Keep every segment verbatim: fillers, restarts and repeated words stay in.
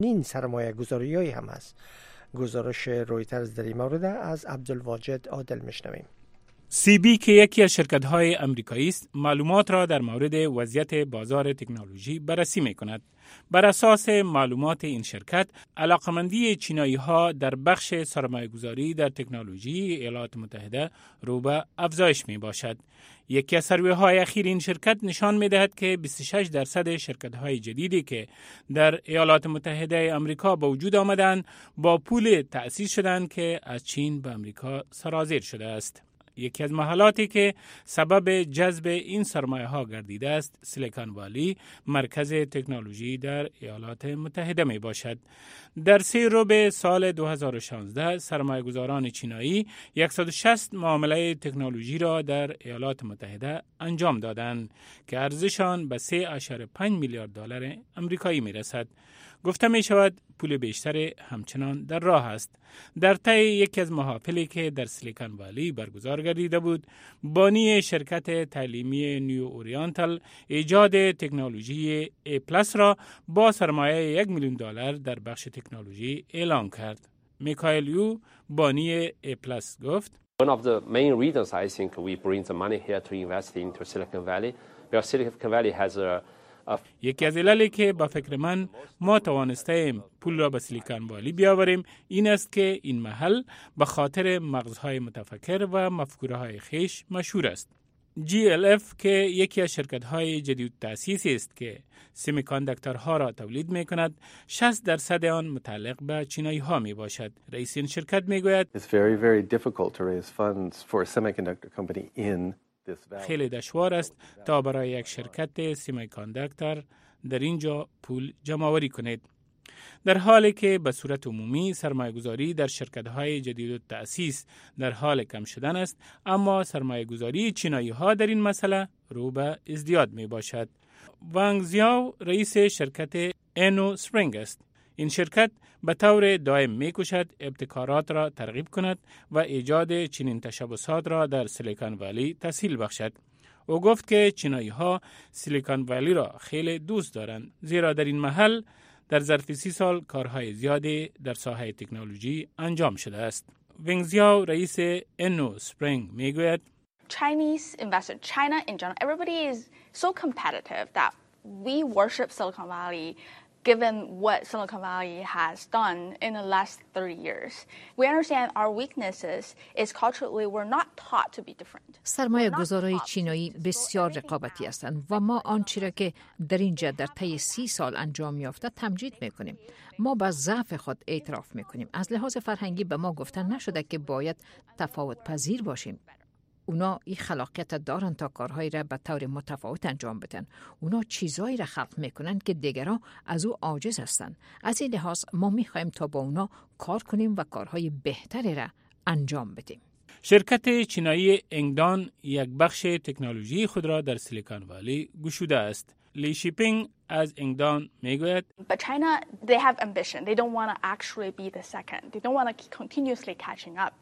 این سرمایه گذاری هایی هم هست. گزارش رویترز در این مورد از عبدالواجد عادل میشنویم. سی بی که یکی از شرکت‌های آمریکایی است، معلومات را در مورد وضعیت بازار تکنولوژی بررسی می‌کند. بر اساس معلومات این شرکت، علاقمندی چینایی‌ها در بخش سرمایه‌گذاری در تکنولوژی ایالات متحده رو به افزایش می‌باشد. یکی از سروی‌های اخیر این شرکت نشان می‌دهد که بیست و شش درصد شرکت‌های جدیدی که در ایالات متحده آمریکا به وجود آمدند، با پول تأسیس شدند که از چین به آمریکا سرازیر شده است. یکی از محلاتی که سبب جذب این سرمایه ها گردیده است، سیلیکون والی، مرکز تکنولوژی در ایالات متحده می باشد. در سه ربع سال دو هزار و شانزده سرمایه گذاران چینایی صد و شصت معامله تکنولوژی را در ایالات متحده انجام دادند که ارزششان به سه ممیز پنج میلیارد دلار آمریکایی می رسد. گفته می شود پول بیشتر همچنان در راه است. در طی یکی از محافلی که در سیلیکون والی برگزار گردیده بود، بانی شرکت تعلیمی نیو اورینتال ایجاد تکنولوژی ای پلاس را با سرمایه یک میلیون دلار در بخش تکنولوژی اعلام کرد. میکائیل یو، بانی ای پلاس، گفت: One of the main reasons I think we bring the money here to invest into Silicon Valley, because Silicon Valley has a یکی از عللی که با فکر من ما توانستیم پول را به سیلیکون والی بیاوریم این است که این محل به خاطر مغزهای متفکر و مفکوره‌های خیش مشهور است. جی ال اف که یکی از شرکت‌های جدید تأسیسی است که سمی کاندکتورها را تولید می‌کند، شصت درصد آن متعلق به چینایی‌ها میباشد. رئیس این شرکت میگوید: It's very very difficult to raise funds for a semiconductor company in خیلی دشوار است تا برای یک شرکت سمی کاندکتور در اینجا پول جمع آوری کنید. در حالی که به صورت عمومی سرمایه‌گذاری در شرکت‌های جدید و تأسیس در حال کم شدن است، اما سرمایه‌گذاری چینایی‌ها در این مسئله رو به ازدیاد میباشد. وانگ زیاو رئیس شرکت انو سپرینگ است. این شرکت به طور دائم می‌کوشد ابتکارات را ترغیب کند و ایجاد چنین تشبسات را در سیلیکون والی تسهیل بخشد. او گفت که چینایی‌ها سیلیکون والی را خیلی دوست دارند، زیرا در این محل در ظرف سی سال کارهای زیادی در ساحه تکنولوژی انجام شده است. ونگ زیاو رئیس انو سپرینگ میگوید: Chinese investor, China in general, everybody is so competitive that we worship Silicon Valley given what Silicon Valley has done in the last thirty years. We understand our weaknesses is culturally we're not taught to be different. سرمایه گذارای چینایی بسیار رقابتی هستند و ما آنچه را که در اینجا در طی سی سال انجام یافته تمجید میکنیم. ما با ضعف خود اعتراف میکنیم. از لحاظ فرهنگی به ما گفتن نشده که باید تفاوت پذیر باشیم. اونا این خلاقیت دارن تا کارهایی را به طور متفاوت انجام بدن. اونا چیزایی را خلق میکنن که دیگران از او عاجز هستند. از این لحاظ ما میخوایم تا با اونا کار کنیم و کارهای بهتری را انجام بدیم. شرکت چینایی انگدان یک بخش تکنولوژی خود را در سیلیکون والی گشوده است. لی شیپینگ از انگدان میگوید: But China, they have ambition. They don't want to actually be the second. They don't want to keep continuously catching up.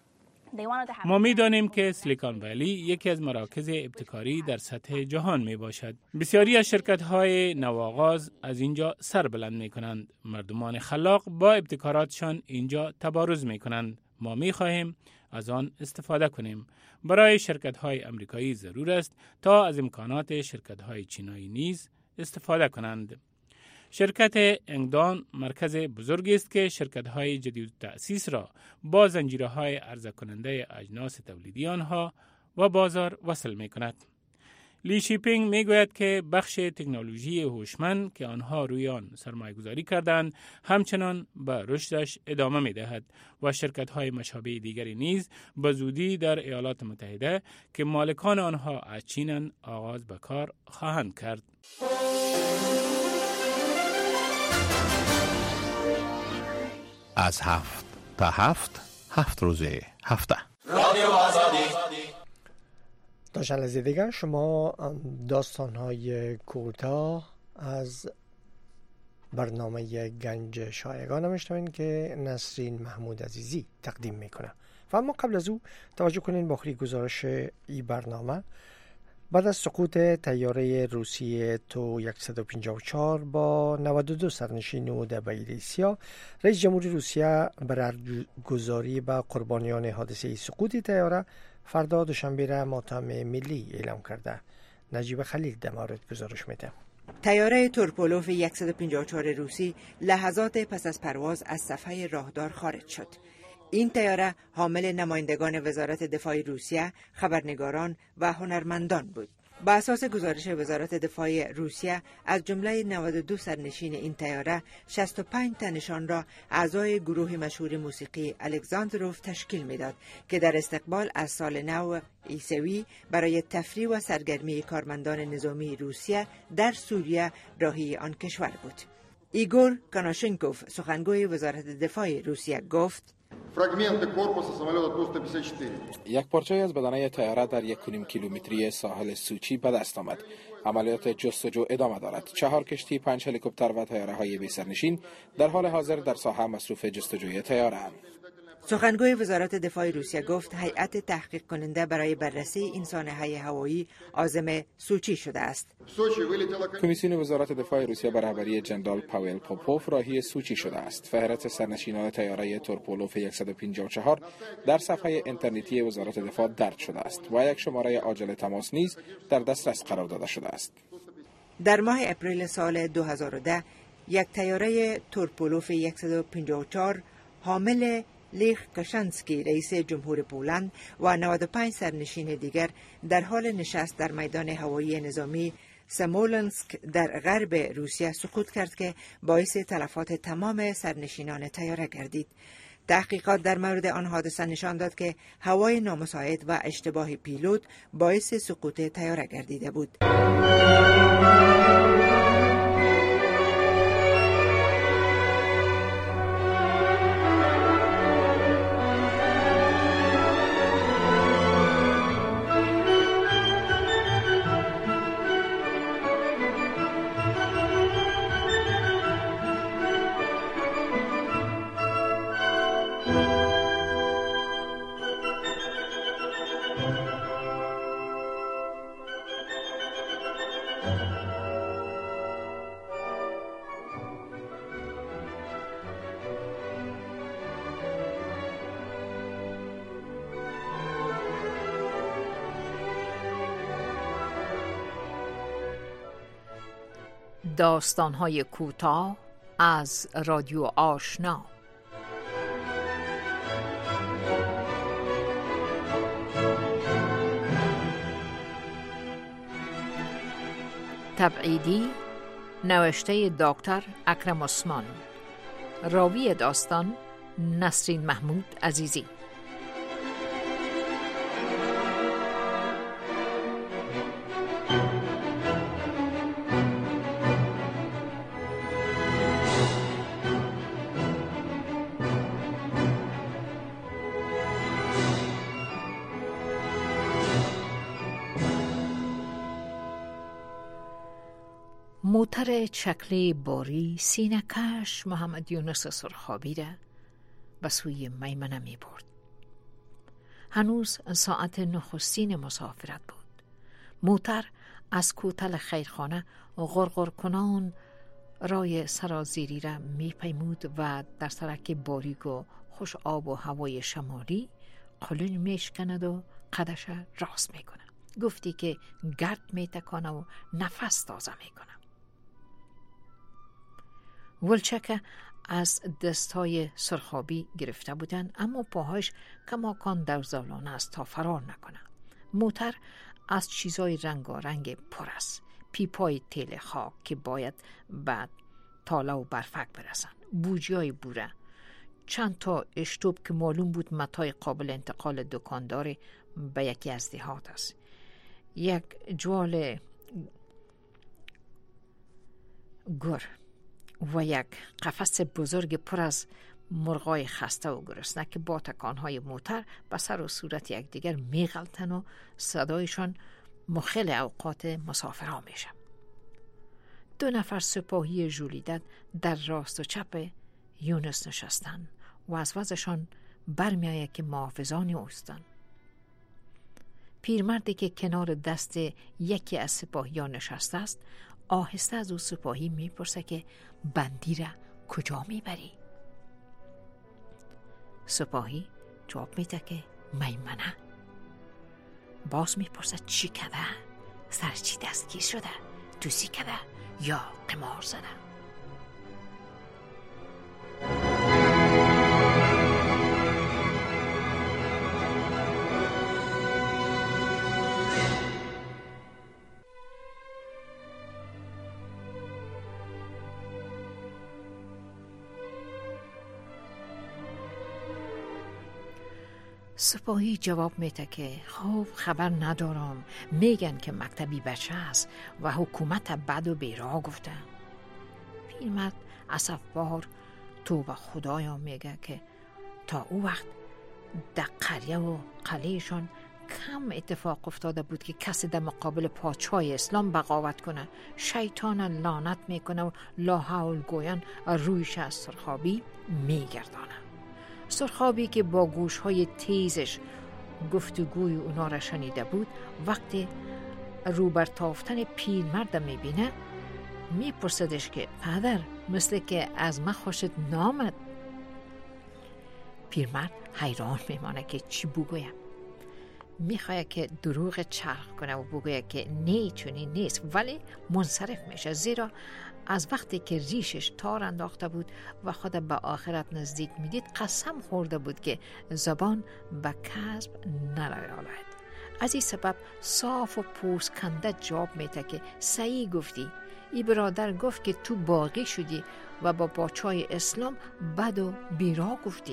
ما می دانیم که سیلیکون والی یکی از مراکز ابتکاری در سطح جهان می باشد. بسیاری از شرکت‌های نوآغاز از اینجا سر بلند می کنند. مردمان خلاق با ابتکاراتشان اینجا تبارز می کنند. ما می خواهیم از آن استفاده کنیم. برای شرکت‌های آمریکایی ضرور است تا از امکانات شرکت‌های چینایی نیز استفاده کنند. شرکت انگدان مرکز بزرگی است که شرکت‌های جدید تأسیس را با زنجیره‌های عرضه کننده اجناس تولیدی آنها و بازار وصل می‌کند. لی شیپینگ میگوید که بخش تکنولوژی هوشمند که آنها روی آن سرمایه‌گذاری کردند همچنان به رشدش ادامه می‌دهد و شرکت‌های مشابه دیگری نیز به زودی در ایالات متحده که مالکان آنها از چینند آغاز به کار خواهند کرد. از هفت تا هفت هفت روزه هفته رادیو آزادی. تا لحظه دیگر شما داستان‌های کوتاه از برنامه گنج شایگان میشنوین که نسرین محمود عزیزی تقدیم میکنه. و اما قبل از او توجه کنین با آخرین گزارش این برنامه. بعد از سقوط طیاره روسی تو صد و پنجاه و چهار با نود و دو سرنشین و دبیر سیا، رئیس جمهوری روسیه برگزاری به قربانیان حادثه سقوط طیاره فردا دوشنبه را ماتم ملی اعلام کرده. نجیب خلیل در مورد گزارش میده. طیاره تورپولوف صد و پنجاه و چهار روسی لحظات پس از پرواز از صفحه راهدار خارج شد. این طیاره حامل نمایندگان وزارت دفاع روسیه، خبرنگاران و هنرمندان بود. با اساس گزارش وزارت دفاع روسیه، از جمله نود و دو سرنشین این طیاره، شصت و پنج تنشان را اعضای گروه مشهور موسیقی الکساندروف تشکیل میداد که در استقبال از سال نو عیسوی برای تفریح و سرگرمی کارمندان نظامی روسیه در سوریه راهی آن کشور بود. ایگور کاناشنکوف، سخنگوی وزارت دفاع روسیه، گفت: یک پارچه از بدنه طیاره در یک و نیم کیلومتری ساحل سوچی به دست آمد. عملیات جستجو ادامه دارد. چهار کشتی، پنج هلیکوپتر و طیاره های بی سرنشین در حال حاضر در ساحه مصروف جستجوی طیاره اند. سخنگوی وزارت دفاع روسیه گفت هیئت تحقیق کننده برای بررسی این سانحه هوایی عازم سوچی شده است. کمیسیون وزارت دفاع روسیه به رهبری جنرال پاول پوپوف راهی سوچی شده است. فهرست سرنشینان طیاره تورپولوف صد و پنجاه و چهار در صفحه اینترنتی وزارت دفاع درج شده است و یک شماره عاجل تماس نیز در دسترس قرار داده شده است. در ماه اپریل سال دو هزار و ده یک طیاره تورپولوف صد و پنجاه و چهار حامل لیخ کاشانسکی، رئیس جمهور پولند، و نود و پنج سرنشین دیگر در حال نشست در میدان هوایی نظامی سمولنسک در غرب روسیه سقوط کرد که باعث تلفات تمام سرنشینان طیاره گردید. تحقیقات در مورد آن حادثه نشان داد که هوای نامساعد و اشتباه پیلوت باعث سقوط طیاره گردیده بود. داستان‌های کوتاه از رادیو آشنا. تبعیدی، نوشته دکتر اکرم عثمان. راوی داستان نسرین محمود عزیزی. موتر چکلی باری سینه‌کش محمد یونس سرخابی را به سوی میمنه می برد. هنوز ساعت نخستین مسافرت بود. موتر از کوتل خیرخانه غرغر کنان رای سرازیری را می پیمود و در سرک باریک و خوش آب و هوای شمالی قلون می شکند و قدش راست می کند. گفتی که گرد می تکانه و نفس تازه می کند. ولچک از دستای سرخابی گرفته بودند، اما پاهاش کماکان دوزالانه است تا فرار نکنه. موتر از چیزای رنگارنگ پر است. پیپای تیل خاک که باید بعد تاله و برفک برسن، بوجیای بوره، چند تا اشتوب که معلوم بود متای قابل انتقال دکاندار به یکی از دهات است، یک جوال گر و یک قفس بزرگ پر از مرغای خسته و گرسنه که با تکانهای موتر به سر و صورت یکدیگر میغلطن و صدایشان مخل اوقات مسافرها میشه. دو نفر سپاهی ژولیده در راست و چپ یونس نشستن و از وضعشان برمیآید که محافظانی اوستن. پیرمردی که کنار دست یکی از سپاهیان نشسته است آهسته از او سپاهی میپرسه که بندی را کجا میبری؟ سپاهی جواب میده که میمنه. باز میپرسه چی کده؟ سر چی دستگیر شده؟ دوزی کده یا قمار زده؟ سپاهی جواب میده که خب خبر ندارم، میگن که مکتبی بچه است و حکومت بد و بیرا گفته. پیرمرد اسفبار تو و خدایا میگه که تا او وقت در قریه و قلعهشان کم اتفاق افتاده بود که کسی در مقابل پادشاه اسلام بغاوت کنه. شیطان لعنت میکنه و لا حول گویان رویش از سرخابی میگردانه. سرخابی که با گوشهای تیزش گفتگوی اونا را شنیده بود وقتی روبرتافتن پیرمرد میبینه میپرسدش که پدر مثل که از من خوشت نامد. پیرمرد حیران میمانه که چی بگویم. میخواه که دروغ چرخ کنه و بگویه که نه چونی نیست، ولی منصرف میشه، زیرا از وقتی که ریشش تار انداخته بود و خود به آخرت نزدیک میدید قسم خورده بود که زبان به کذب نرایالد. از این سبب صاف و پوست کنده جواب میده که صحیح گفتی. ای برادر گفت که تو باقی شدی و با پادشاه اسلام بد و بیرا گفتی.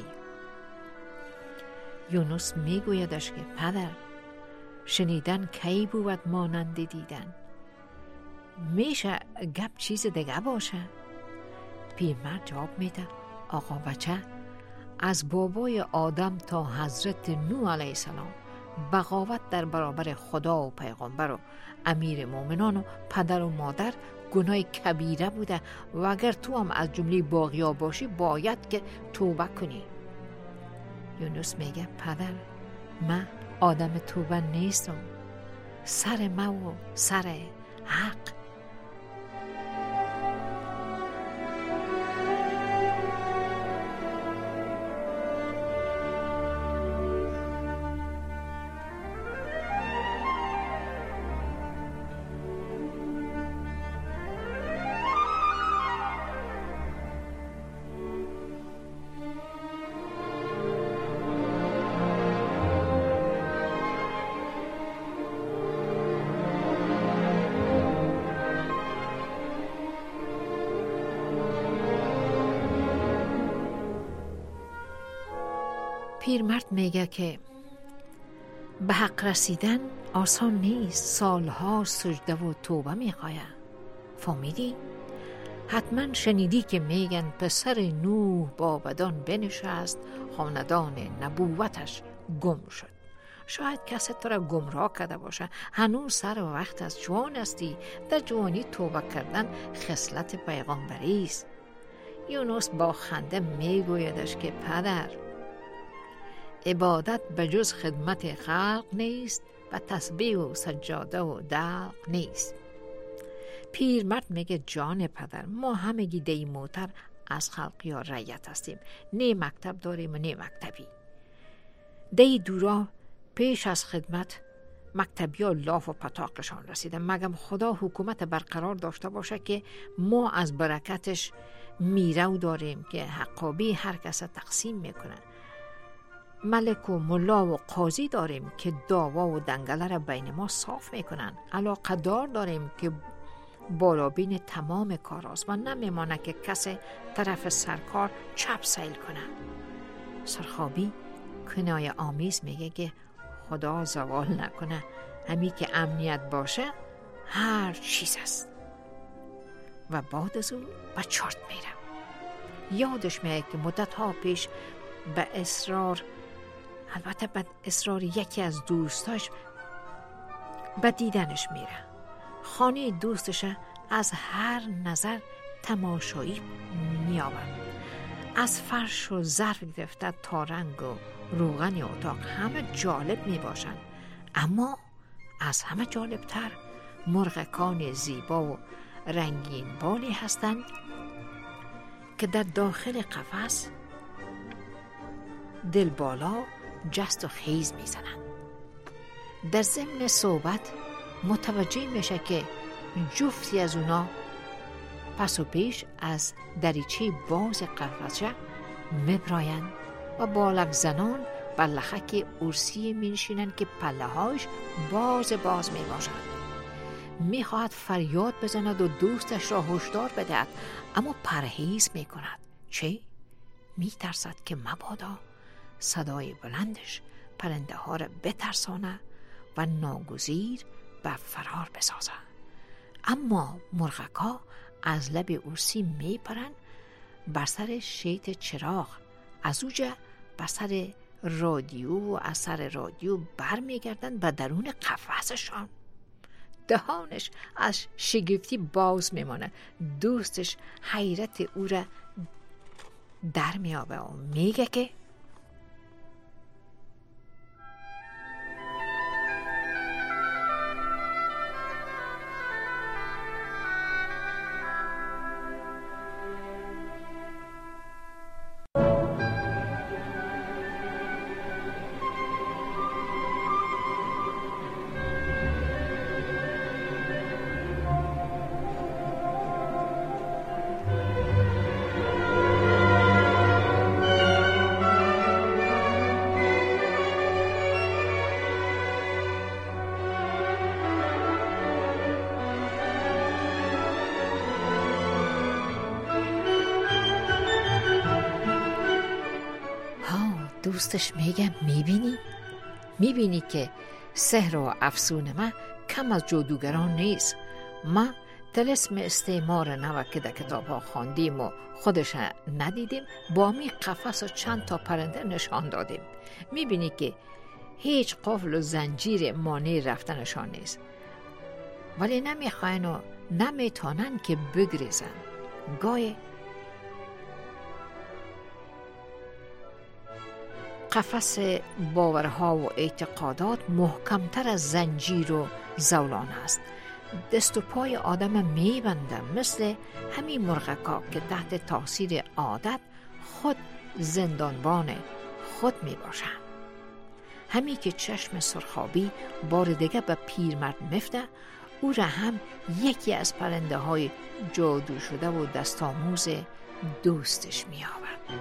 یونس میگویدش که پدر شنیدن کی بود مانند دیدن، میشه گپ چیز دیگه باشه؟ پیرمرد جواب میده آقا بچه، از بابای آدم تا حضرت نوح علیه السلام بغاوت در برابر خدا و پیغمبر و امیر مومنان و پدر و مادر گناه کبیره بوده و اگر تو هم از جمله باقیا باشی باید که توبه کنی. یونس میگه پدر من آدم توبه نیستم، سر ما و سر حق. پیرمرد میگه که به حق رسیدن آسان نیست، سالها سجده و توبه میخواه. فهمیدی؟ حتما شنیدی که میگن پسر نوح با بدان بنشست، خاندان نبوتش گم شد. شاید کسی تو را گمراه کرده باشه، هنوز سر و وقت از جوان هستی. در جوانی توبه کردن خصلت پیغمبری است. یونس با خنده میگویدش که پدر عبادت به جز خدمت خلق نیست و تسبیح و سجاده و دلق نیست. پیرمرد میگه جان پدر، ما همگی دی موتر از خلق یا رعیت هستیم، نه مکتب داریم و نه مکتبی. دی دورا پیش از خدمت مکتبی ها لاف و پتاقشان رسیدن، مگم خدا حکومت برقرار داشته باشه که ما از برکتش میرو داریم که حقابی هر کس تقسیم میکنه. ملک و ملا و قاضی داریم که دعوا و دنگله را بین ما صاف میکنن. علاقه دار داریم که بالابین تمام کار است و نمیمانه که کسی طرف سرکار چپ سیل کنه. سرخابی کنایه آمیز میگه که خدا زوال نکنه، همی که امنیت باشه هر چیز است. و بعد از اون به چارت میره. یادش میگه که مدت ها پیش به اصرار، البته به اصرار یکی از دوستاش به دیدنش میره. خانه دوستش از هر نظر تماشایی میابند. از فرش و ظرف گرفته تا رنگ و روغن اتاق همه جالب میباشند. اما از همه جالبتر مرغکان زیبا و رنگین بالی هستند که در داخل قفس دل بالا جست و خیز میزنند. در ضمن صحبت متوجه میشه که جفتی از اونا پس و پیش از دریچه باز قفسه میپراین و بالک زنان بر لخک ارسی مینشینن که پله هاش باز باز میباشند. میخواهد فریاد بزند و دوستش را هشدار بدهد، اما پرهیز میکند. چه؟ میترسد که مبادا صدای بلندش پرنده ها را بترسانه و ناگزیر به فرار بسازه. اما مرغکا از لب ارسی میپرن بر سر شیط چراغ، از اوجه بر سر رادیو و از سر رادیو بر میگردن به درون قفسشان. دهانش از شگفتی باز میمانه. دوستش حیرت او را در میابه و میگه که دوستش میگه میبینی؟ میبینی که سحر و افسون ما کم از جادوگران نیست. ما طلسم استعمار نو که در کتاب ها خواندیم و خودش ندیدیم، با می قفس و چند تا پرنده نشان دادیم. میبینی که هیچ قفل و زنجیر مانع رفتنشان نیست، ولی نمیخواین و نمیتونن که بگریزن. گاهی قفس باورها و اعتقادات محکمتر از زنجیر و زولان است. دست و پای آدم میبنده، مثل همین مرغکا که تحت تاثیر عادت خود زندانبان خود میباشند. همین که چشم سرخابی بار دیگه به پیرمرد مفته، او را هم یکی از پرنده های جادو شده و دستاموز دوستش میآورد.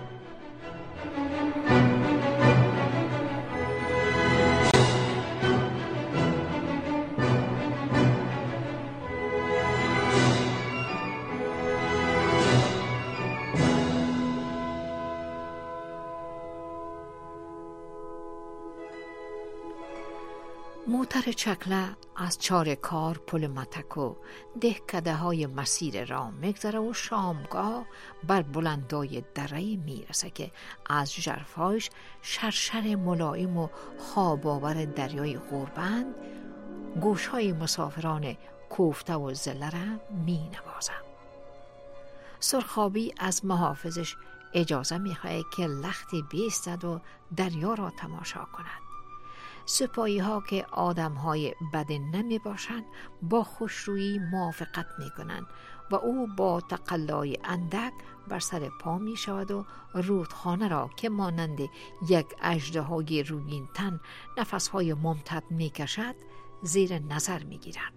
موتر چکله از چار کار پل متک و دهکده های مسیر را میگذره و شامگاه بر بلندای دره میرسه که از ژرفایش شرشر ملایم و خواب آور دریای غربند گوش های مسافران کوفته و زله را می نوازه. سرخابی از محافظش اجازه میخواه که لختی بیستد و دریا را تماشا کند. سپاهی ها که آدم های بد نمی باشند با خوشرویی موافقت می کنند و او با تقلای اندک بر سر پا می شود و رودخانه را که مانند یک اژدهای رویین تن نفس های ممتد می کشد زیر نظر می گیرد.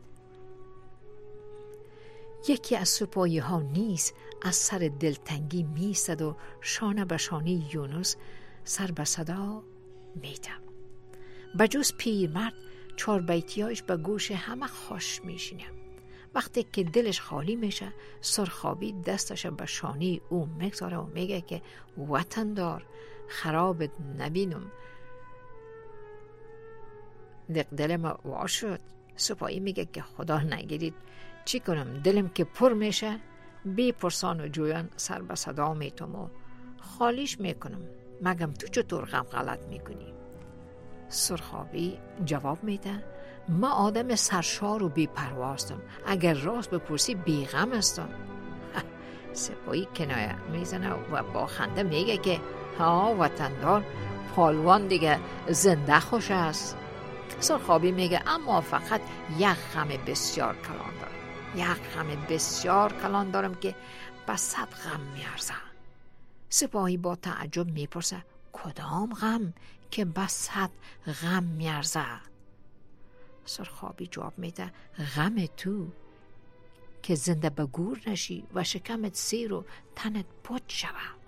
یکی از سپاهی ها نیز از سر دلتنگی می ایستد و شانه به شانه یونس سر به صدا می دهد. بجز پیرمرد چار بیتیاش به گوش همه خوش میشینه. وقتی که دلش خالی میشه، سرخابی دستش به شانه او میگذاره و میگه که وطن دار، خرابت نبینم. دق دلم وا شد. سپاهی میگه که خدا نگیرید، چی کنم؟ دلم که پر میشه، بی پرسان و جویان سر به صدا میتم و خالیش میکنم. مگم تو چطور غم غلط میکنی؟ سرخابی جواب میده ما آدم سرشار و بی پرواستم، اگر راست بپرسی بی غم هستم. سپاهی کنایه میزنه و با خنده میگه که ها وطندار، پالوان دیگه زنده خوش است. سرخابی میگه اما فقط یک خم بسیار کلان دارم، یک خم بسیار کلان دارم که به صد غم میارزه. سپاهی با تعجب میپرسه کدام غم که به صد غم میارزه؟ سرخابی جواب میده غم تو که زنده به گور نشی و شکمت سیر و تنت پوچ شود.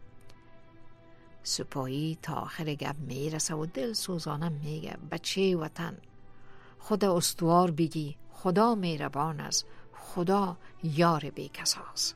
سپاهی تا آخر گپ میرسه و دل سوزانه میگه بچه وطن، خدا استوار بگی، خدا مهربان است، خدا یار بی کساست.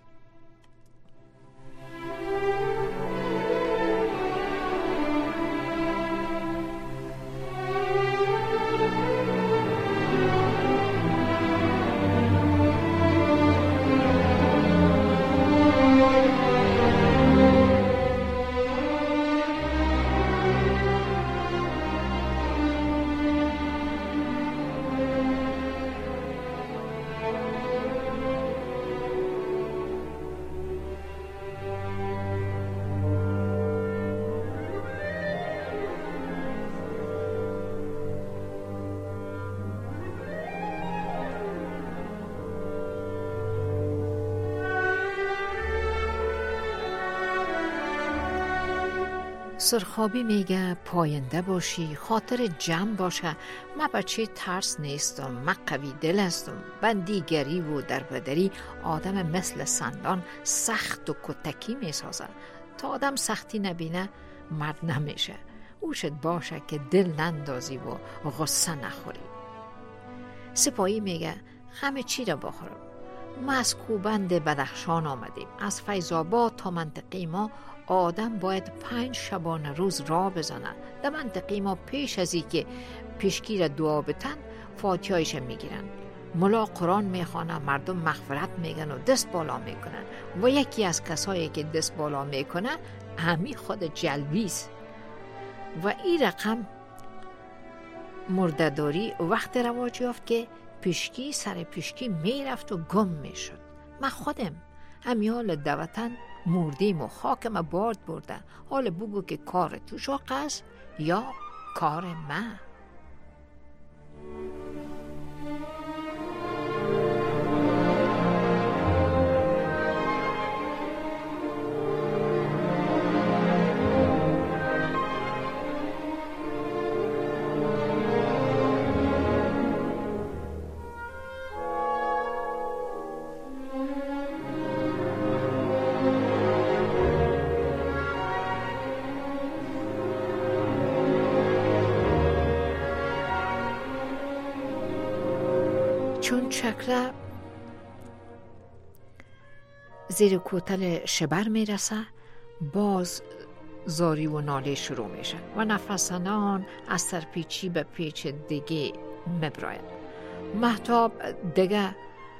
سرخابی میگه پاینده باشی، خاطر جمع باشه، من بچه ترس نیستم، من قوی دل هستم. بندیگری و دربدری آدم مثل سندان سخت و کتکی میسازه. تا آدم سختی نبینه مرد نمیشه. اوشت باشه که دل نندازی و غصه نخوری. سپاهی میگه همه چی را بخورم. ما از کوبند بدخشان آمدیم. از فیض‌آباد تا منطقه ما آدم باید پنج شبانه روز راه بزنه. در منطقه ما پیش از این که پیشگیر دعا بتن فاتحه‌ایش میگیرن. ملا قرآن میخوانه، مردم مغفرت میگن و دست بالا میکنن و یکی از کسایی که دست بالا میکنه همی خود جلویست. و این رقم مرده‌داری وقت رواج یافت که پیشگی سر پیشگی میرفت و گم میشد. من خودم همیال دوتن مردیم و خاکم بارد برده. حال بگو که کار تو شاق است یا کار من. چون چکره زیر کوتل شبر میرسه باز زاری و ناله شروع میشه و نفسانان از سرپیچی به پیچ دیگه مبراید. مهتاب دیگه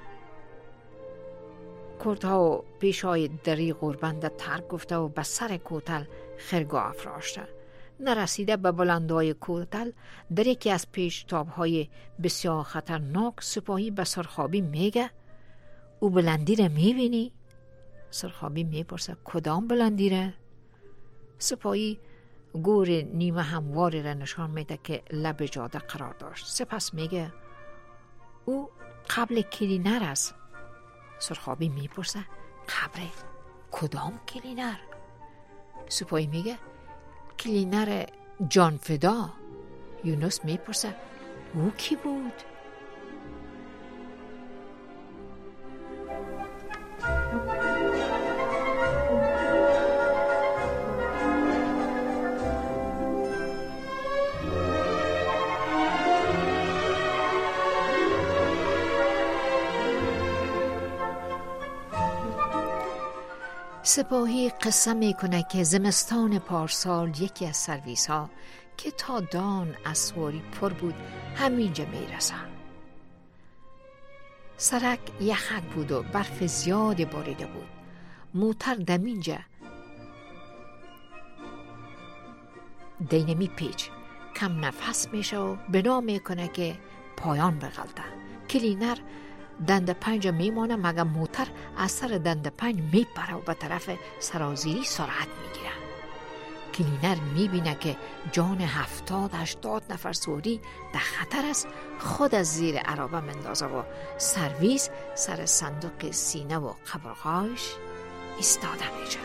کردها و پیشای دری غربنده ترک گفته و به سر کوتل خرگاه افراشته. نرسیده به بلندای کوتل در یکی از پیشتاب‌های بسیار خطرناک سپاهی به سرخابی میگه او بلندی را میبینی؟ سرخابی میپرسه کدام بلندی را؟ سپاهی گور نیمه همواری را نشان میده که لب جاده قرار داشت. سپس میگه او قبل کلینر است. سرخابی میپرسه قبر کدام کلینر؟ سپاهی میگه کلینر جان فدا. یونس میپرسه او کی بود؟ سپاهی قصه میکنه که زمستان پارسال یکی از سرویس ها که تا دان از سواری پر بود همینجا میرسه. سرک یخک بود و برف زیاد باریده بود. موتر دمینجا دینمی پیچ کم نفس میشه و بنا میکنه که پایان بغلطه. کلینر دند پنج میمانه مگه موتر از سر دند پنج میپره و به طرف سرازیری سرعت میگیره. کلینر میبینه که جان هفتاد هشتاد نفر سوری در خطر است، خود از زیر عربه مندازه و سرویس سر صندوق سینه و قبرغایش ایستاده میشه.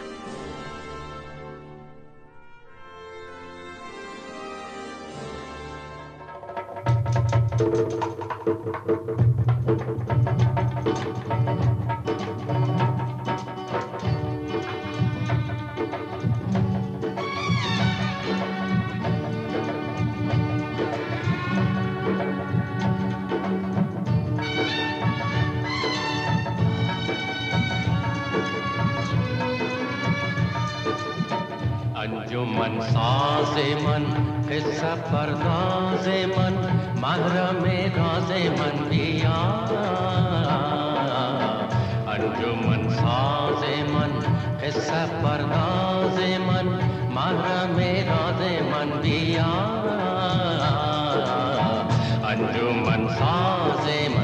अंजुमन साज़े मन किस्सा परदाज़े मन महरम राज़े मन दिया अंजुमन साज़े मन किस्सा परदाज़े मन महरम राज़े मन दिया अंजुमन साज़े मन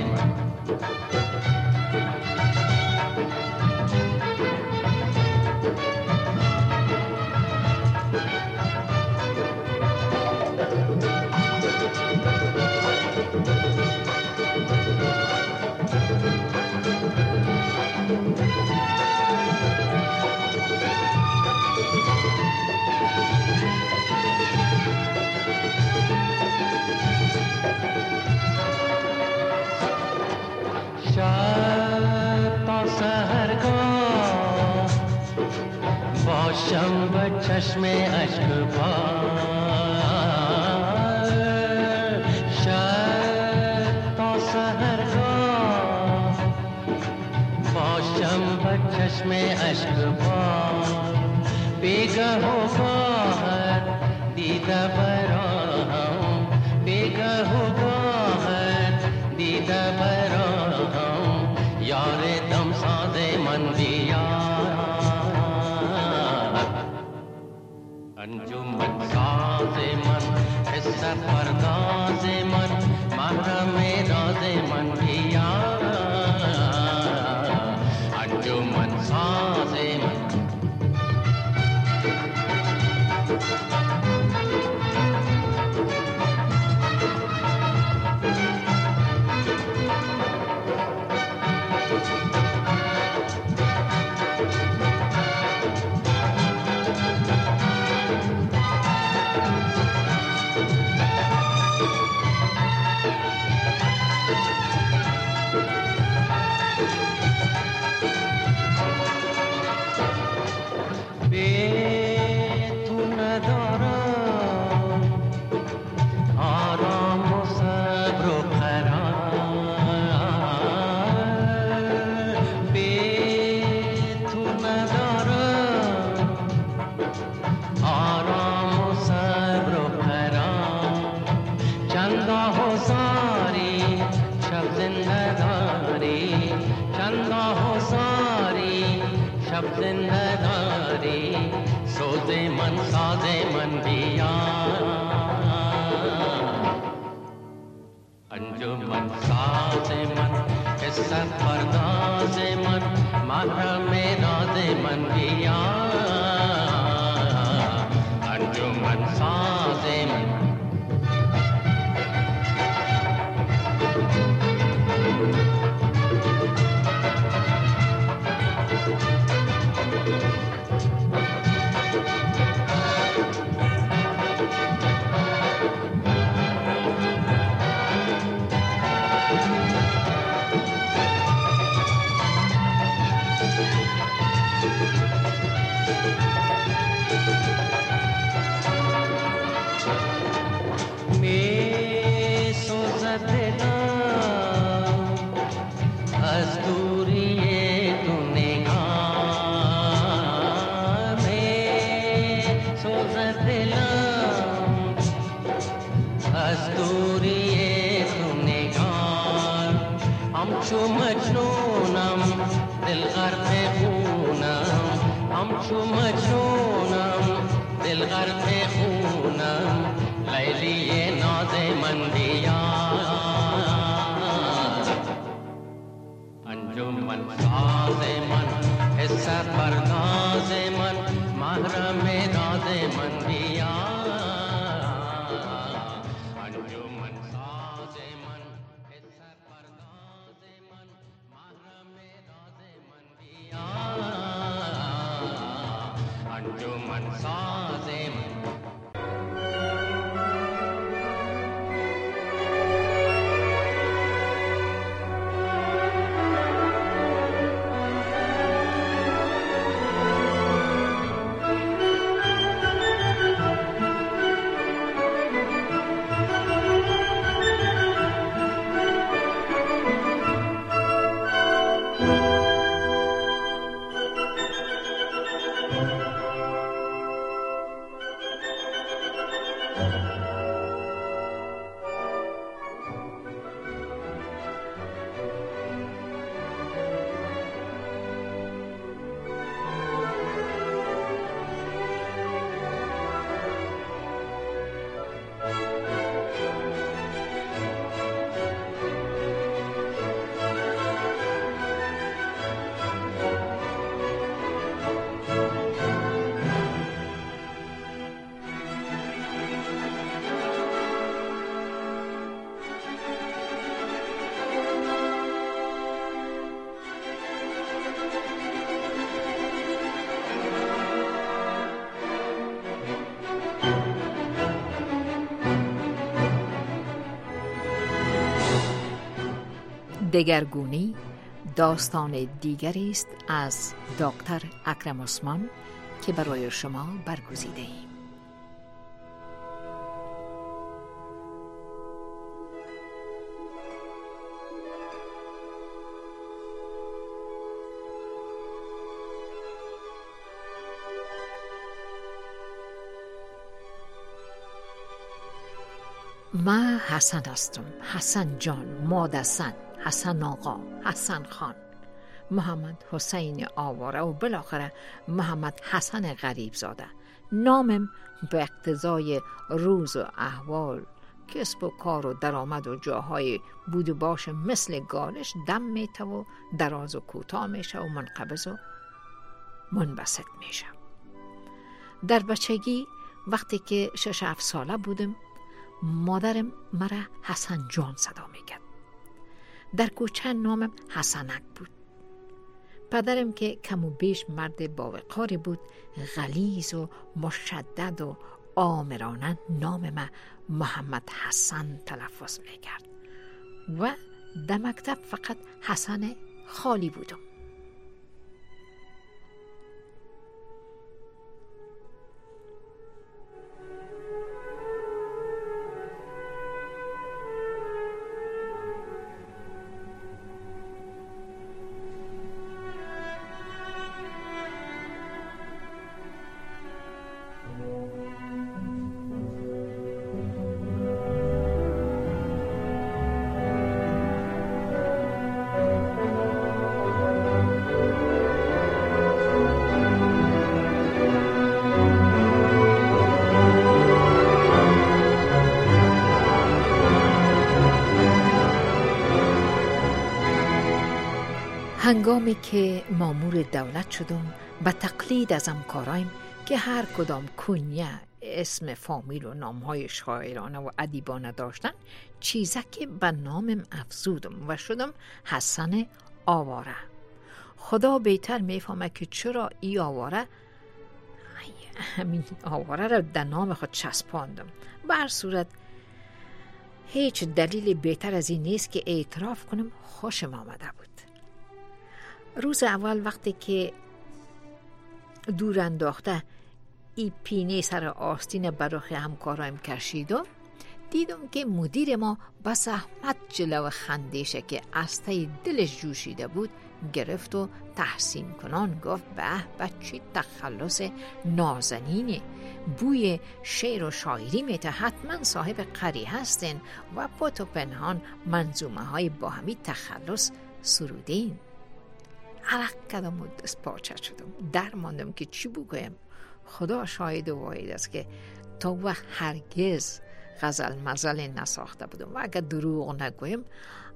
शंब चश्मे अश्क तो सहर शंब चश्मे अश्क बेगा हो बाहर दीदा बरा बेगा हो बाहर दीदा बरा यारे दम सादे मन दिया अंजुमन साज़े मन हिस्सा परदाज़े मन महरम राज़े मन दिया अंजुमन साज़े मन सोज़े मन साज़े मन दिया अंजुमन साज़े मन किस्सा परदाज़े मन महरम राज़े मन दिया अंजुमन साज़े मन मजनूनम दिल गर्क़े खूनम हम शु मजनूनम दिल गर्क़े खूनम लैली ये नाज़े मन दिया अंजुमन साज़े मन हिस्सा परदाज़े मन महरम राज मन दिया अंजुमन साज मन ऐसा परदाज मन महरम राज मन दिया अंजुमन साज मन دگرگونی داستان دیگری است از دکتر اکرم عثمان که برای شما برگزیده ایم. ما حسن هستم، حسن جان، مادسن، حسن آقا، حسن خان، محمد حسین آواره و بالاخره محمد حسن غریب زاده. نامم به اقتضای روز و احوال، کسب و کار و درآمد و جاهای بود و باش مثل گالش دم میته و دراز و کوتاه میشه و منقبض و منبسط میشه. در بچگی وقتی که شش هفت ساله بودم مادرم مرا حسن جان صدا میکرد. در کوچه نامم حسنک بود. پدرم که کم و بیش مرد با وقاری بود غلیظ و مشدد و آمرانه نام ما محمد حسن تلفظ میکرد و در مکتب فقط حسن خالی بودم. هنگامی که مامور دولت شدم به تقلید از همکارایم که هر کدام کنیه اسم فامیل و نامهای شاعرانه و ادیبانه داشتن چیزکی به نامم افزودم و شدم حسن آواره. خدا بهتر میفهمه که چرا ای آواره همین آواره را در نام خود چسباندم. به هر صورت هیچ دلیل بهتر از این نیست که اعتراف کنم خوشم آمده بود. روز اول وقتی که دور انداخته ای پینه سر آستین برای همکارایم کشیدم دیدم که مدیر ما با زحمت جلو خندشه که استه دلش جوشیده بود گرفت و تحسین کنان گفت به بچه تخلص نازنینه، بوی شعر و شاعری میته، حتما صاحب قری هستین و پت و پنهان منظومه های با همی تخلص سرودین. عرق کردم و دست پاچه شدم. در ماندم که چی بگویم. خدا شاهد و واحد است که تا وقت هرگز غزل مزل نساخته بودم و اگر دروغ نگویم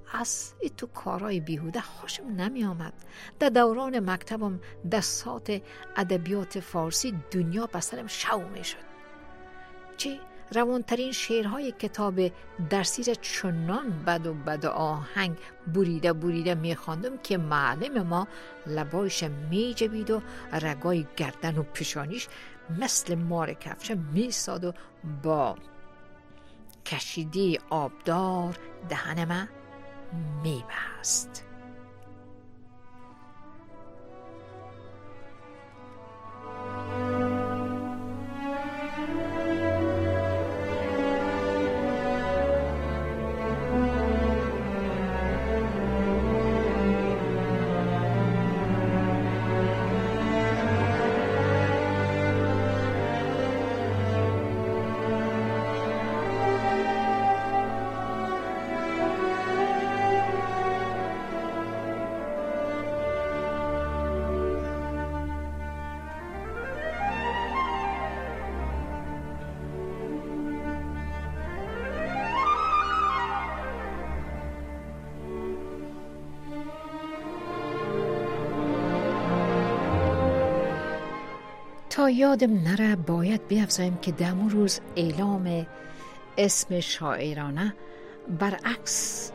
از ای تو کارهای بیهوده خوشم نمی آمد. در دوران مکتبم دستات ادبیات فارسی دنیا بسرم شو می شد. چه روانترین شعرهای کتاب درسی را چنان بد و بد آهنگ بریده بریده می خواندم که معلم ما لبایش می جبید و رگای گردن و پیشانیش مثل مار کفش می ساد و با کشیده آبدار دهن من می بست. تا یادم نره باید بیفزایم که دمو روز اعلام اسم شاعرانه برعکس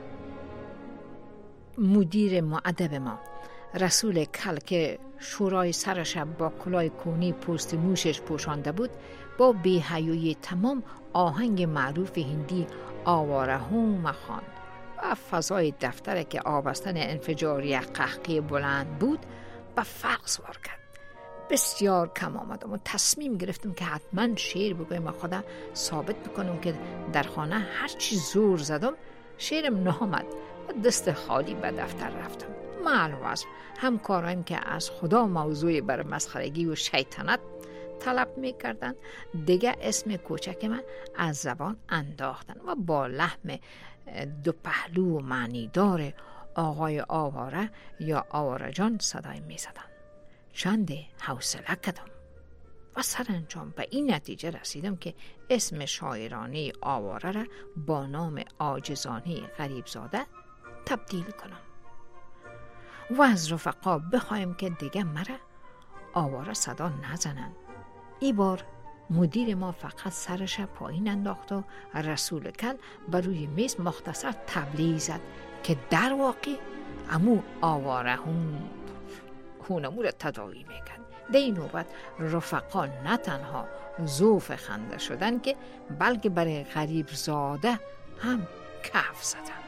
مدیر معدب ما رسول کل که شورای سرش با کلاه کونی پوست موشش پوشانده بود با بی‌حیایی تمام آهنگ معروف هندی آواره هوم خواند و فضای دفتر که آبستن انفجاری قهقه بلند بود به فرق سوار کرد. بسیار کم آمدم و تصمیم گرفتم که حتما شعر بگویم و خودم ثابت بکنم که در خانه هرچی زور زدم شعرم نامد و دست خالی به دفتر رفتم. معلوم است همکارایم که از خدا موضوع بر مسخرگی و شیطنت طلب میکردن دیگه اسم کوچک من از زبان انداختن و با لحم دو پهلو و معنیدار آقای آواره یا آواره جان صدای میزدن. چنده حوصله کردم و سرانجام به این نتیجه رسیدم که اسم شاعرانه آواره را با نام عاجزانه غریبزاده تبدیل کنم و از رفقا بخوایم که دیگه مرا آواره صدا نزنن. ای بار مدیر ما فقط سرش پایین انداخت و رسول کل بر روی میز مختصر تبلیغ زد که در واقع امو آواره هم هونمو را تداوی میکرد. در این نوبت رفقا نه تنها ذوف خنده شدن که بلکه برای غریب زاده هم کف زدن.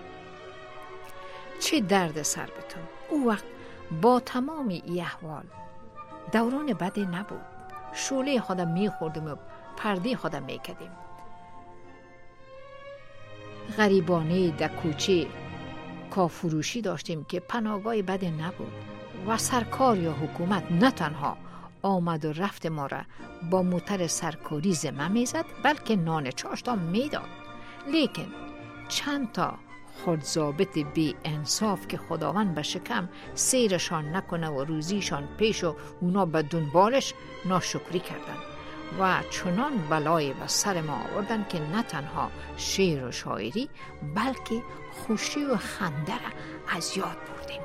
چه درد سر بتون. او وقت با تمام ای احوال دوران بدی نبود. شعله خودم میخوردیم و پرده خودم میکدیم. غریبانه در کوچه کافروشی داشتیم که پناهگاه بدی نبود و سرکار یا حکومت نه تنها آمد و رفت ما را با موتر سرکاری زمه میزد بلکه نان چاشتا میداد. لیکن چند تا خودضابط بی انصاف که خداوند به شکم سیرشان نکنه و روزیشان پیش و اونا به دنبالش ناشکری کردن و چنان بلای به سر ما آوردن که نه تنها شعر و شاعری بلکه خوشی و خنده را از یاد بردیم.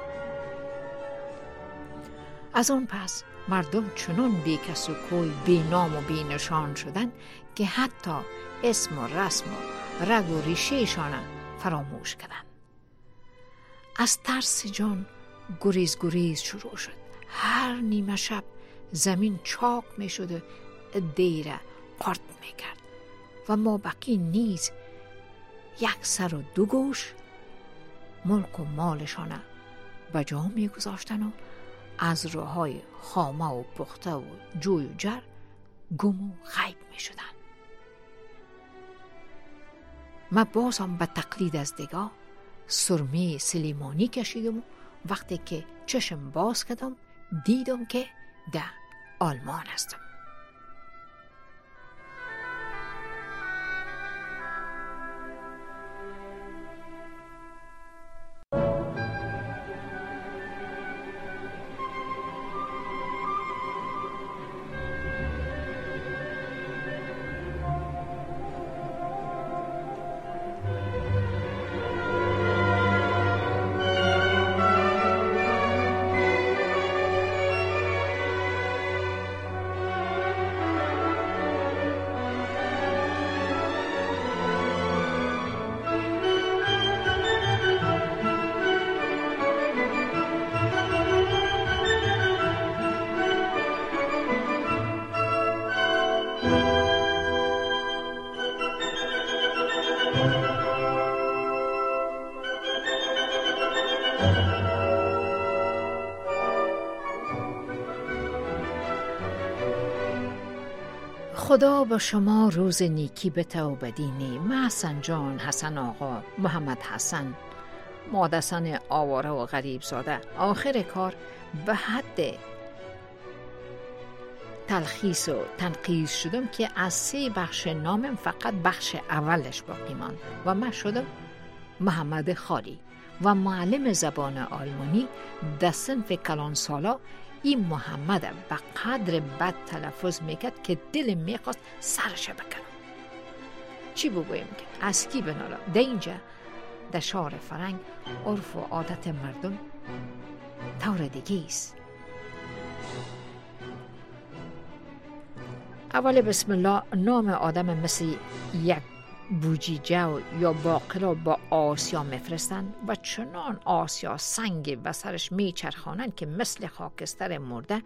از اون پس مردم چنان بی کس و کوی، بی نام و بی نشان شدن که حتی اسم و رسم و رگ و ریشهشان فراموش کردن. از ترس جان گریز گریز شروع شد. هر نیمه شب زمین چاک می شد و دیره پارت می کرد و ما بقی نیز یک سر و دو گوش ملک و مالشان به جا می گذاشتن و از راههای خامه و پخته و جوی و جر گم و غیب می شدن. من بازم به تقلید از دیگاه سرمه سلیمانی کشیدم و وقتی که چشم باز کردم دیدم که در آلمان هستم. خدا با شما روز نیکی بته و بدینی. من حسن جان، حسن آقا، محمد حسن، مادسن آواره و غریب زاده، آخر کار به حد تلخیص و تنقیص شدم که از سه بخش نامم فقط بخش اولش باقی ماند و من شدم محمد خالی و معلم زبان آلمانی در صنف کلان سالا. این محمد به قدر بد تلفظ میکرد که دل میخواست سرش بکنم. چی بگویم که از کی بنالا؟ در اینجا در شهر فرنگ عرف و عادت مردم طور دیگه است. اول بسم الله نام آدم مثل یک بوجیجه یا باقلا با آسیا میفرستند و چنان آسیا سنگ به سرش میچرخانند که مثل خاکستر مرده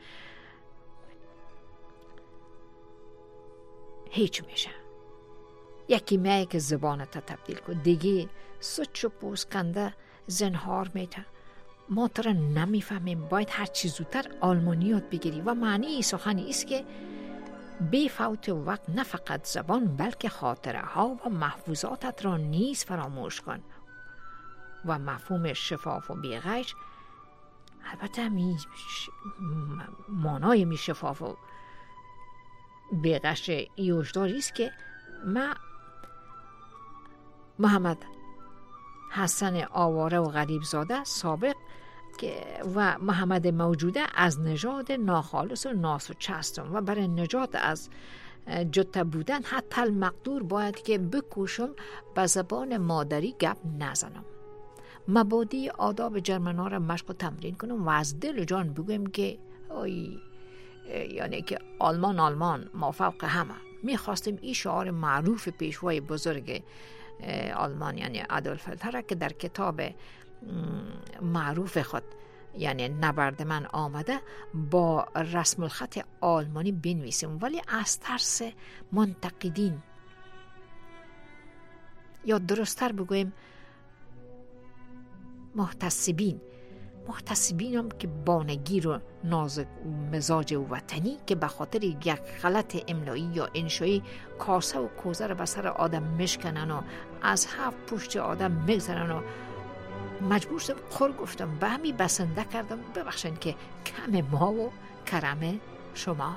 هیچ میشه. یکی میگه که زبانت تبدیل کن، دیگه سوچ و پوسکنده زنهار میته. ما ترا نمیفهمیم، باید هر چی زودتر آلمانی یاد بگیری. و معنی سخنی است که بی فوت وقت نه فقط زبان بلکه خاطره ها و محفوظاتت را نیز فراموش کن. و مفهوم شفاف و بیغش البته می مانای می شفاف و بیغش ایوشداری است که ما محمد حسن آواره و غریب زاده سابق و محمد موجوده از نژاد ناخالص و ناسوچه هستم و برای نجات از جته بودن حتی المقدور باید که بکوشم به زبان مادری گپ نزنم. مبادی آداب جرمنا را مشق و تمرین کنم و از دل و جان بگویم که اوی یعنی که آلمان آلمان ما فوق همه. میخواستیم این شعار معروف پیشوای بزرگ آلمان یعنی آدولف هیتلر که در کتاب معروف خود یعنی نبرد من آمده با رسم الخط آلمانی بنویسیم، ولی از ترس منتقدین یا درستر بگویم محتسبین محتسبین هم که بانگیر و نازک مزاج وطنی که به خاطر یک غلط املایی یا انشایی کاسه و کوزه را به سر آدم مشکنن و از هفت پشت آدم میگذرن و مجبور شدم خور گفتم به همی بسنده کردم. ببخشن که کم ما و کرم شما.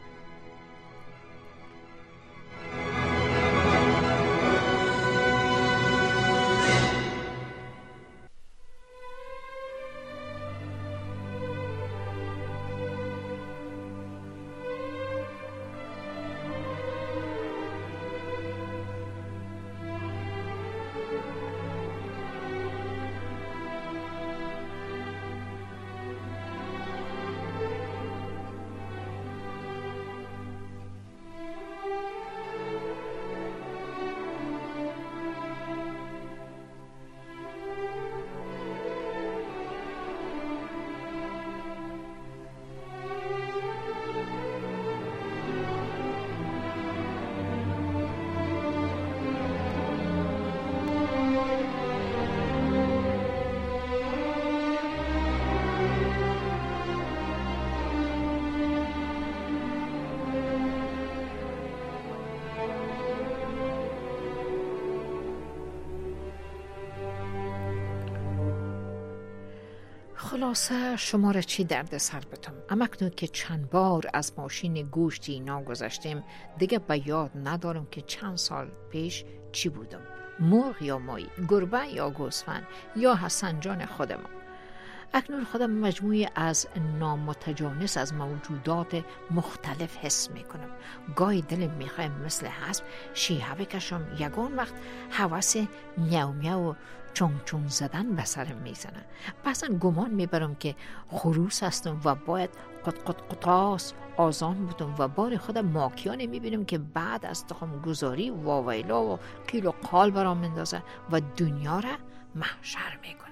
خلاصه شما را چی درد سر بتم؟ اما اکنون که چند بار از ماشین گوشتی اینا گذشتیم دیگه به یاد ندارم که چند سال پیش چی بودم. مرغ یا ماهی، گربه یا گوسفند یا حسن جان خودم. اکنون خودم مجموعی از نامتجانس از موجودات مختلف حس میکنم. گاهی دلم میخواه مثل حسب شیهه بکشم، یگان وقت حوث میو میو چون چون زدن به سرم میزنه. بعضا گمان میبرم که خروس هستم و باید قط قط قطاس آزان بودم و بار خودم ماکیانه میبینم که بعد از تخم گذاری واویلا و قیل و قال برام مندازه و دنیا را محشر میکنم.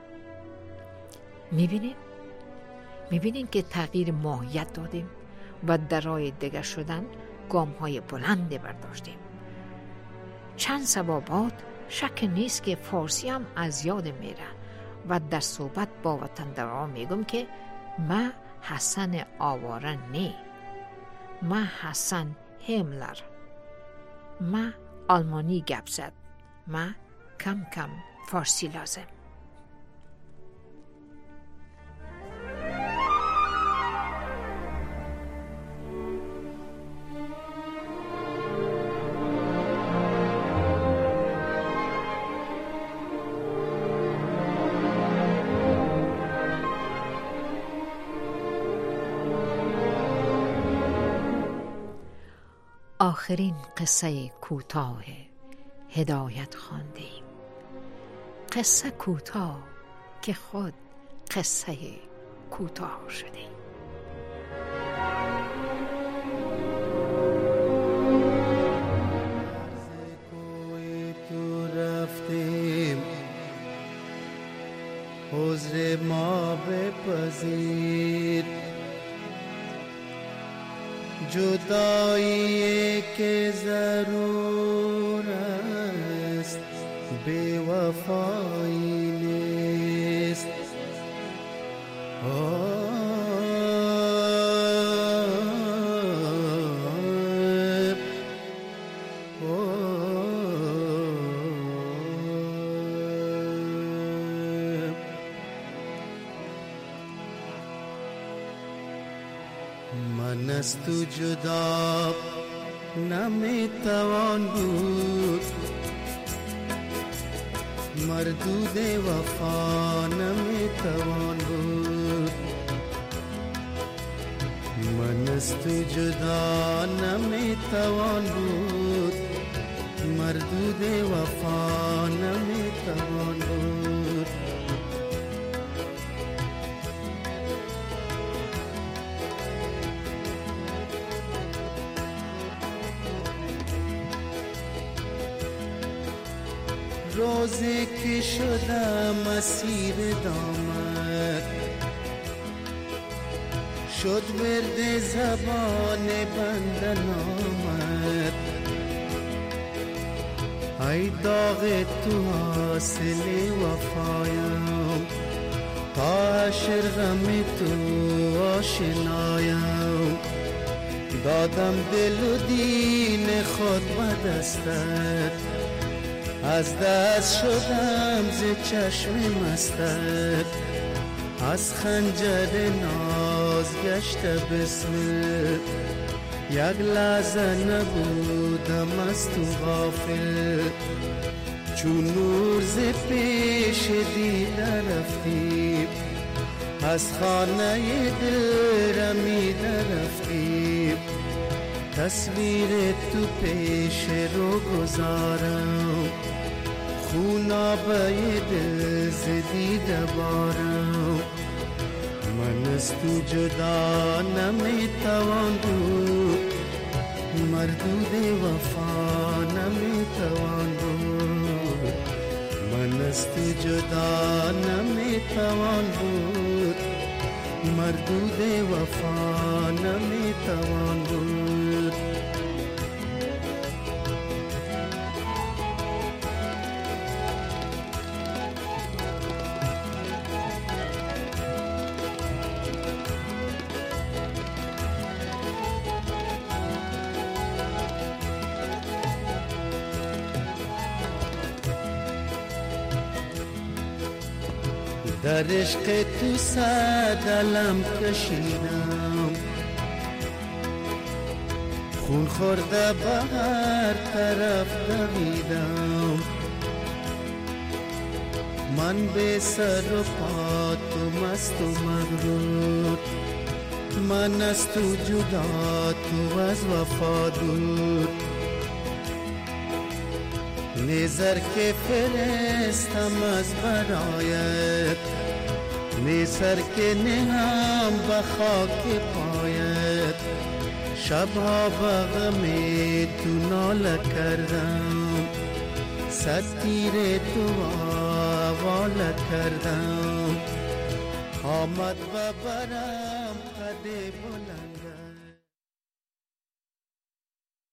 میبینین؟ میبینین که تغییر ماهیت دادیم و در راه دیگر شدن گام های بلند برداشتیم. چند سبابات شک نیست که فارسی هم از یاد میره و در صحبت با وطنداران میگم که ما حسن آواره نه، ما حسن هیملر. ما آلمانی گپ زد. ما کم کم فارسی لازم. آخرین قصه کوتاه هدایت خواندیم. قصه کوتاه که خود قصه کوتاه شده. تو رفتیم عذر ما بپذیر، جدایی که ضرور است بی وفایی نیست. من از تو جدا نمیتوان بود، مردود وفا نمیتوان بود. من از تو جدا نمیتوان بود، مردود وفا نمیتوان بود. روزی که شدم اسیر دامت، شد ورد زبان بنده نامت. ای داغ تو حاصل وفایم، تا حشر غم تو آشنایم. دادم دل و دین خود به دستت، از دست شدم ز چشم مستت. از خنجر ناز گشته بسمت، یک لحظه نبودم از تو غافل. چون نور ز پیش دیده رفتی، از خانه دل رمیده رفتی. تصویر تو پیش رو گذارم، خونابه دل زدیده بارم. من از تو جدا نمیتوان بود، مردود وفا نمیتوان بود. من از تو جدا نمیتوان بود، مردود وفا نمیتوان بود. در عشق تو صد علم کشیدم، خون خورده به هر طرف دویدم. من به سر و پا تو مست و مغرور، من از تو جدا تو از وفا دور. نظر که فرستم از برایت، نظر که نهم به خاک پایت. شبها به غم تو ناله کردم، صد تیر تو حواله کردم. آمد و برم قد بلند